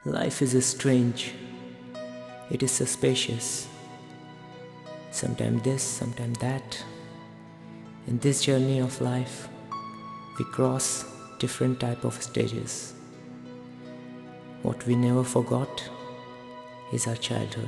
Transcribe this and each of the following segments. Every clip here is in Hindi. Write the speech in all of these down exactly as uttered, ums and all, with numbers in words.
Life is strange, it is suspicious. Sometimes this, sometimes that. In this journey of life, we cross different type of stages. What we never forgot is our childhood.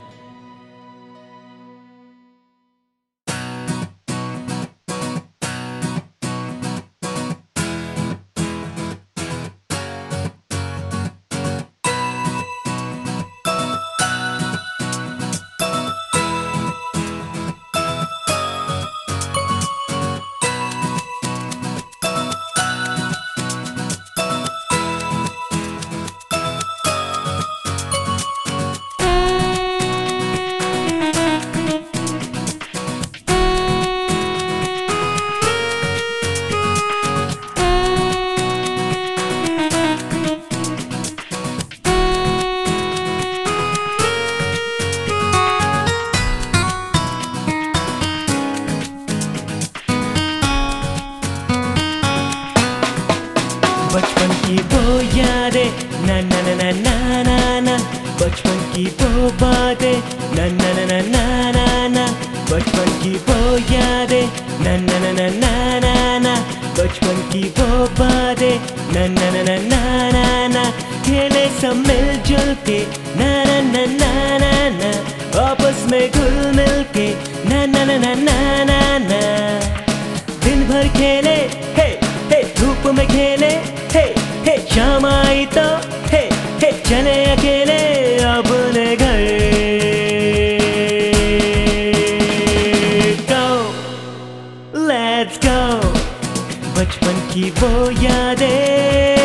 बचपन की वो यादें ना ना ना ना ना ना ना बचपन की वो बातें ना ना ना ना ना ना ना बचपन की वो यादें ना ना ना ना ना ना ना बचपन की वो बातें ना ना ना ना ना ना ना खेले सब मिलजुल के ना ना ना ना ना ना आपस में घुल मिल के ना ना ना ना ना ना ना दिन भर खेले हे हे धूप में खेले हे हे शाम आई तो हे हे चले अकेले अपने घर go let's go बचपन की वो यादें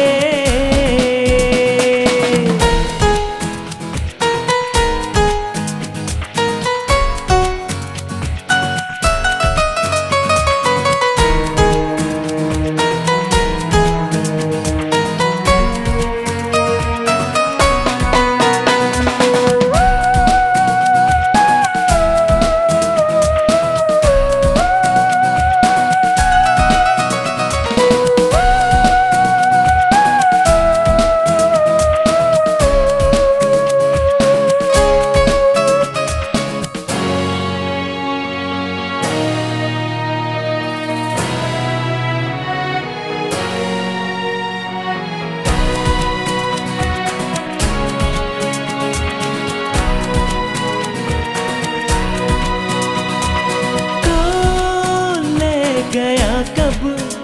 गया कब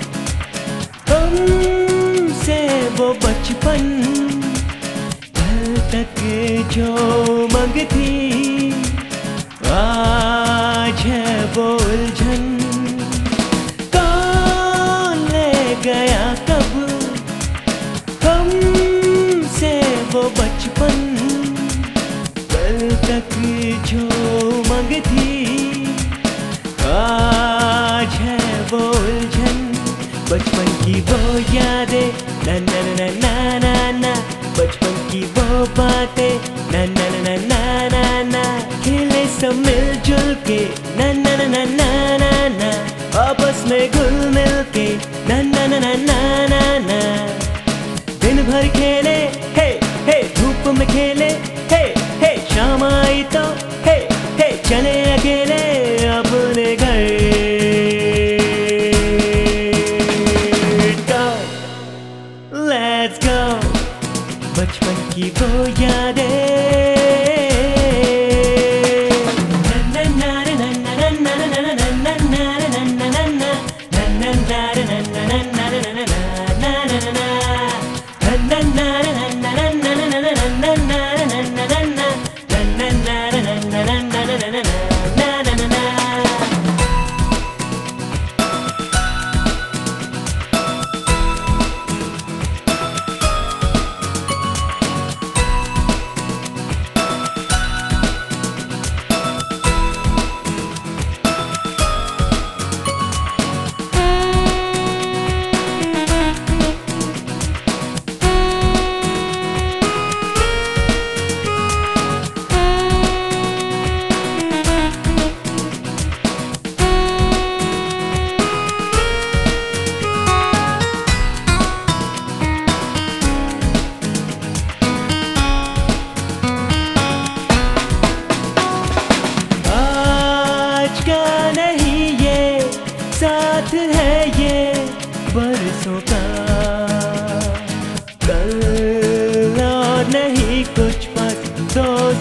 हमसे वो बचपन कल तक जो मंगती आज है वो उलझन कौन ले गया कब हमसे वो बचपन कल तक जो मंगती आज है वो उलझन बचपन की वो यादें ना ना ना ना ना ना बचपन की वो बातें ना ना ना ना ना ना खेले सब मिलजुल के ना ना ना ना ना ना ना आपस में घुल मिल के ना ना ना ना ना ना ना दिन भर खेले हे हे धूप में खेले हे हे शाम आई तो हे हे चले अकेले अपने घर let's go बचपन की वो यादें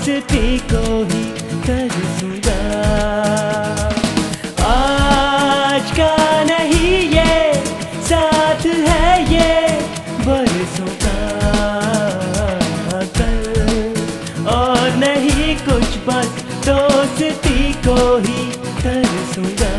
दोस्ती को ही तरसूंगा। आज का नहीं ये साथ है ये बरसों का कल, और नहीं कुछ बस दोस्ती को ही तरसूंगा।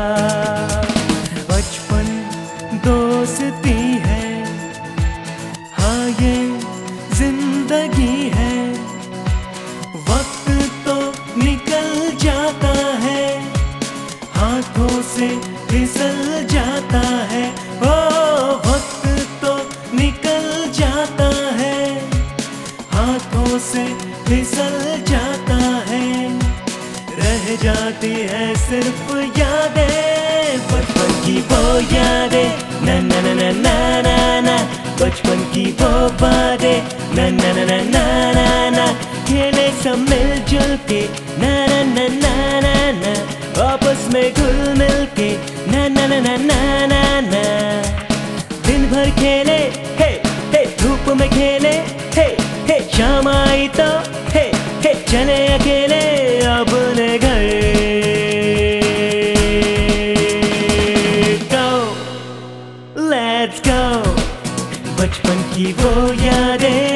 बचपन दोस्ती है, हाँ ये जिंदगी है। वक्त तो निकल जाता है, हाथों से फिसल जाता है। ओ वक्त तो निकल जाता है, हाथों से फिसल जाता है। रह जाती है सिर्फ यादें, बचपन की वो यादें, ना ना ना ना ना ना ना। बचपन की वो बातें, ना ना ना ना ना ना ना। खेले सब मिलजुल के, ना ना ना ना ना ना। आपस में घुल मिल के, ना ना ना ना ना ना ना। दिन भर खेले, हे हे धूप में खेले, हे हे शाम आई तो हे हे चले अकेले अपने घर। Go, let's go, बचपन की वो यादें।